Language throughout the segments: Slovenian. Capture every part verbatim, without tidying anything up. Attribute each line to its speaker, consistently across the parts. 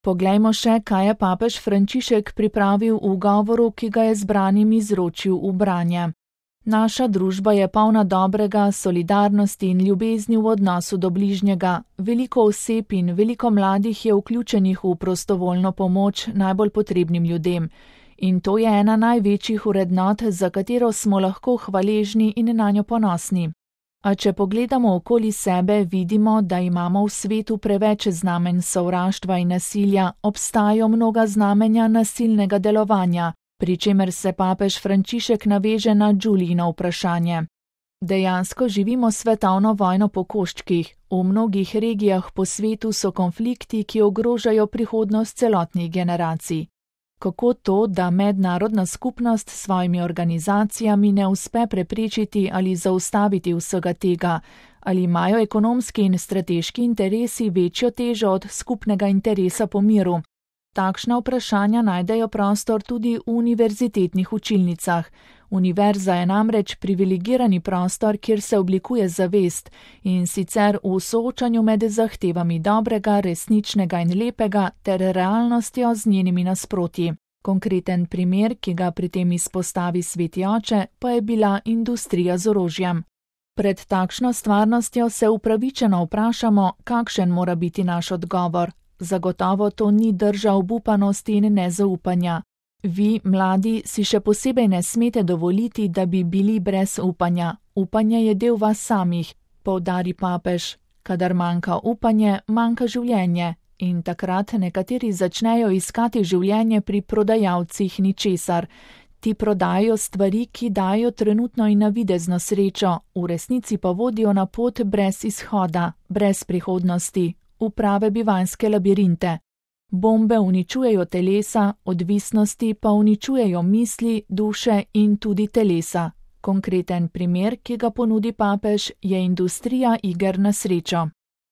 Speaker 1: Poglejmo še, kaj je papež Frančišek pripravil v govoru, ki ga je zbranim izročil v branje. Naša družba je polna dobrega, solidarnosti in ljubezni v odnosu do bližnjega. Veliko oseb in veliko mladih je vključenih v prostovoljno pomoč najbolj potrebnim ljudem. In to je ena največjih vrednot, za katero smo lahko hvaležni in nanjo ponosni. A če pogledamo okoli sebe, vidimo, da imamo v svetu preveč znamenj sovraštva in nasilja, obstajajo mnoga znamenja nasilnega delovanja, pri čemer se papež Frančišek naveže na Đulijino vprašanje. Dejansko živimo svetovno vojno po koščkih. V mnogih regijah po svetu so konflikti, ki ogrožajo prihodnost celotnih generacij. Kako to, da mednarodna skupnost s svojimi organizacijami ne uspe preprečiti ali zaustaviti vsega tega? Ali imajo ekonomski in strateški interesi večjo težo od skupnega interesa po miru? Takšna vprašanja najdejo prostor tudi v univerzitetnih učilnicah. Univerza je namreč privilegirani prostor, kjer se oblikuje zavest, in sicer v soočanju med zahtevami dobrega, resničnega in lepega ter realnostjo z njenimi nasprotji. Konkreten primer, ki ga pri tem izpostavi Sveti oče, pa je bila industrija z orožjem. Pred takšno stvarnostjo se upravičeno vprašamo, kakšen mora biti naš odgovor. Zagotovo to ni drža obupanosti in nezaupanja. Vi, mladi, si še posebej ne smete dovoliti, da bi bili brez upanja. Upanje je del vas samih, poudari papež. Kadar manjka upanje, manjka življenje. In takrat nekateri začnejo iskati življenje pri prodajalcih ničesar. Ti prodajo stvari, ki dajo trenutno in navidezno srečo, v resnici pa vodijo na pot brez izhoda, brez prihodnosti, v prave bivanjske labirinte. Bombe uničujejo telesa, odvisnosti pa uničujejo misli, duše in tudi telesa. Konkreten primer, ki ga ponudi papež, je industrija iger na srečo.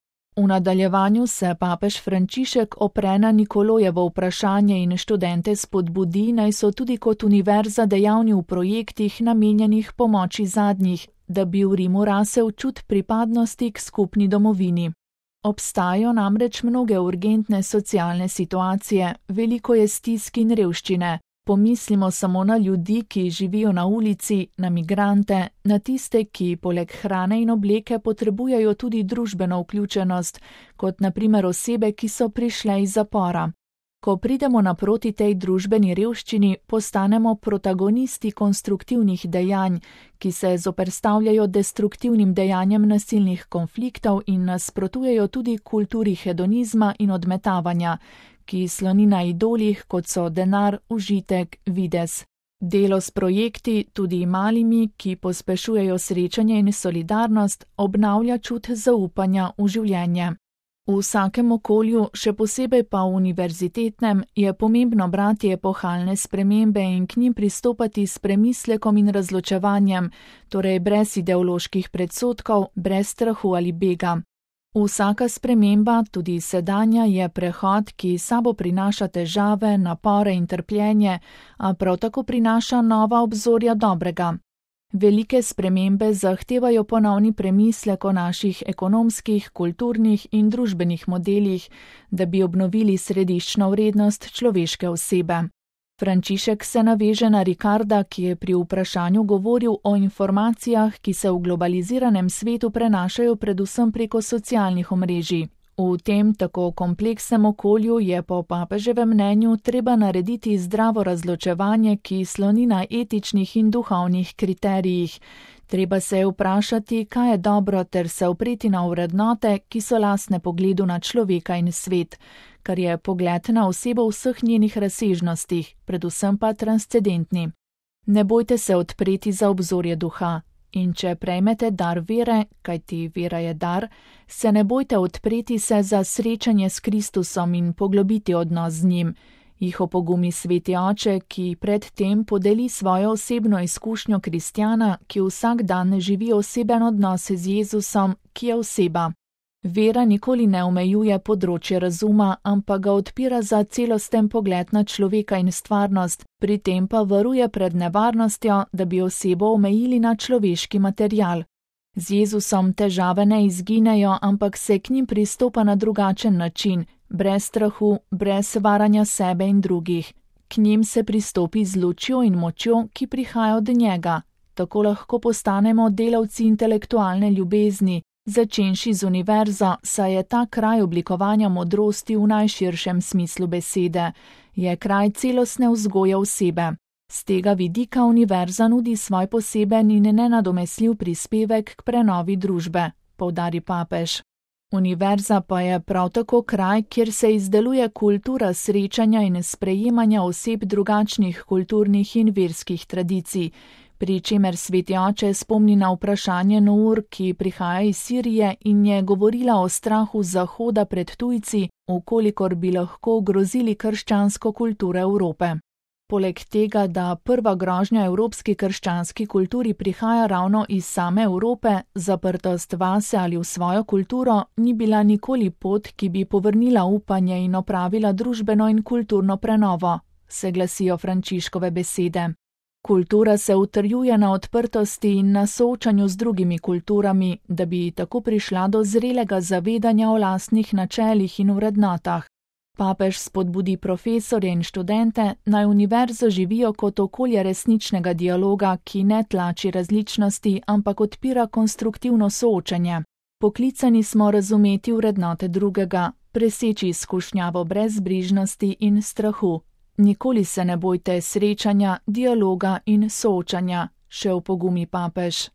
Speaker 1: V nadaljevanju se papež Frančišek opre na Nikolojevo vprašanje in študente spodbudi, naj so tudi kot univerza dejavni v projektih namenjenih pomoči zadnjih, da bi v Rimu rasel čut pripadnosti k skupni domovini. Obstajajo namreč mnoge urgentne socialne situacije, veliko je stisk in revščine. Pomislimo samo na ljudi, ki živijo na ulici, na migrante, na tiste, ki poleg hrane in obleke potrebujejo tudi družbeno vključenost, kot na primer osebe, ki so prišle iz zapora. Ko pridemo naproti tej družbeni revščini, postanemo protagonisti konstruktivnih dejanj, ki se zoperstavljajo destruktivnim dejanjem nasilnih konfliktov in nasprotujejo tudi kulturi hedonizma in odmetavanja, ki sloni na idolih, kot so denar, užitek, videz. Delo s projekti, tudi malimi, ki pospešujejo srečanje in solidarnost, obnavlja čut zaupanja v življenje. V vsakem okolju, še posebej pa v univerzitetnem, je pomembno brati epohalne spremembe in k njim pristopati s premislekom in razločevanjem, torej brez ideoloških predsodkov, brez strahu ali bega. Vsaka sprememba, tudi sedanja, je prehod, ki sabo prinaša težave, napore in trpljenje, a prav tako prinaša nova obzorja dobrega. Velike spremembe zahtevajo ponovni premislek o naših ekonomskih, kulturnih in družbenih modelih, da bi obnovili središčno vrednost človeške osebe. Frančišek se naveže na Ricarda, ki je pri vprašanju govoril o informacijah, ki se v globaliziranem svetu prenašajo predvsem preko socialnih omrežij. V tem tako kompleksnem okolju je po papeževem mnenju treba narediti zdravo razločevanje, ki sloni na etičnih in duhovnih kriterijih. Treba se je vprašati, kaj je dobro, ter se opreti na vrednote, ki so lastne pogledu na človeka in svet, kar je pogled na osebo v vseh njenih razsežnostih, predvsem pa transcendentni. Ne bojte se odpreti za obzorje duha. In če prejmete dar vere, kajti vera je dar, se ne bojte odpreti se za srečanje s Kristusom in poglobiti odnos z njim. Jih opogumi Sveti oče, ki predtem podeli svojo osebno izkušnjo kristjana, ki vsak dan živi oseben odnos z Jezusom, ki je oseba. Vera nikoli ne omejuje področje razuma, ampak ga odpira za celosten pogled na človeka in stvarnost, pri tem pa varuje pred nevarnostjo, da bi osebo omejili na človeški material. Z Jezusom težave ne izginejo, ampak se k njim pristopa na drugačen način, brez strahu, brez varanja sebe in drugih. K njim se pristopi z lučjo in močjo, ki prihaja od njega. Tako lahko postanemo delavci intelektualne ljubezni, začenši z univerzo, saj je ta kraj oblikovanja modrosti v najširšem smislu besede. Je kraj celostne vzgoje osebe. Z tega vidika univerza nudi svoj poseben in nenadomestljiv prispevek k prenovi družbe, poudari papež. Univerza pa je prav tako kraj, kjer se izdeluje kultura srečanja in sprejemanja oseb drugačnih kulturnih in verskih tradicij, pri čemer sveti oče spomni na vprašanje Nour, ki prihaja iz Sirije in je govorila o strahu Zahoda pred tujci, ukolikor bi lahko ogrozili krščansko kulturo Evrope. Poleg tega, da prva grožnja evropski krščanski kulturi prihaja ravno iz same Evrope, zaprtost vase ali v svojo kulturo ni bila nikoli pot, ki bi povrnila upanje in opravila družbeno in kulturno prenovo, se glasijo Frančiškove besede. Kultura se utrjuje na odprtosti in na soočanju z drugimi kulturami, da bi tako prišla do zrelega zavedanja o lastnih načelih in vrednotah. Papež spodbudi profesorje in študente, naj univerzo živijo kot okolje resničnega dialoga, ki ne tlači različnosti, ampak odpira konstruktivno soočanje. Poklicani smo razumeti vrednote drugega, preseči izkušnjavo brezbrižnosti in strahu. Nikoli se ne bojte srečanja, dialoga in soočanja, še opogumi papež.